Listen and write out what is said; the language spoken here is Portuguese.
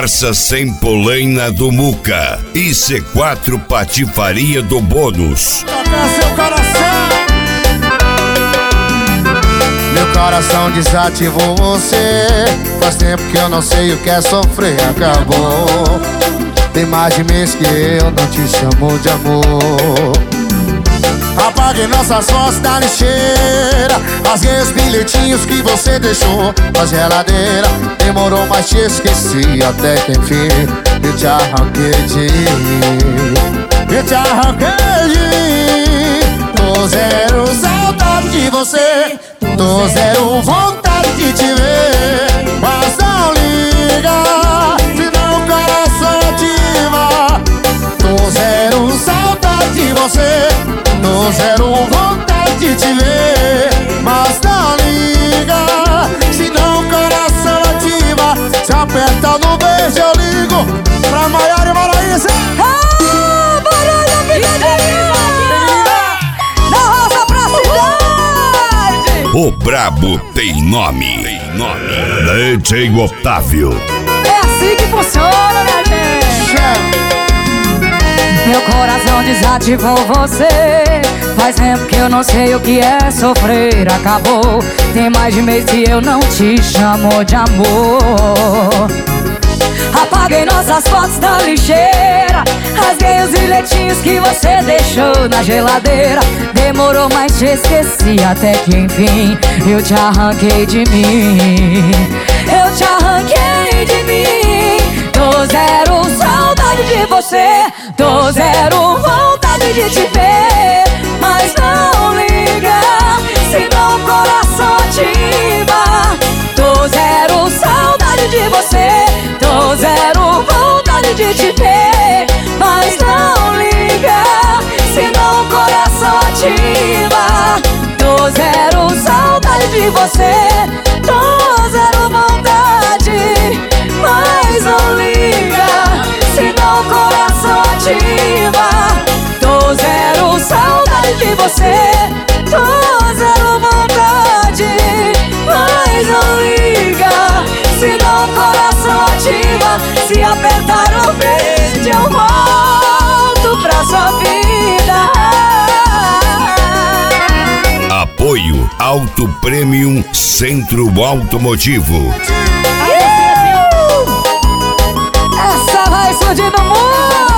Comparsa Sem Polaina do Muca e C4 Patifaria do Bônus. Toca seu coração. Meu coração desativou você. Faz tempo que eu não sei o que é sofrer. Acabou. Tem mais de mês que eu não te chamo de amor. Apaguei nossas fotos da lixeira. Rasguei os bilhetinhos que você deixou na geladeira. Demorou, mas te esqueci até que enfim eu te arranquei de mim. Eu te arranquei de mim. Tô zero saudade de você. Tô zero vontade de te ver. Mas não liga, senão o coração ativa. Tô zero saudade de você. Tô zero vontade de te ver. Mas não liga, senão o coração ativa. Se apertar no beijo eu ligo pra Maiara e Maraísa. Barulho, picadinha da roça pra cidade. O brabo tem nome. DJ Otávio. É assim que funciona, minha gente. Meu coração desativou você. Faz tempo que eu não sei o que é sofrer. Acabou. Tem mais de mês que eu não te chamo de amor. Apaguei nossas fotos da lixeira. Rasguei os bilhetinhos que você deixou na geladeira. Demorou, mas te esqueci até que enfim eu te arranquei de mim. Eu te arranquei de mim. Tô zero saudade de você. Tô zero vontade de te ver. Mas não liga, senão o coração ativa. Tô zero saudade de você. Tô zero vontade de te ver. Mas não liga, senão o coração ativa. Tô zero saudade de você. Tô zero vontade, mas não liga, senão o coração ativa. Tô zero saudade de você. Tô zero vontade, mas não liga, senão o coração ativa. Se apertar o beijo eu volto pra sua vida. Apoio Auto Premium Centro Automotivo. Essa vai explodir no mundo.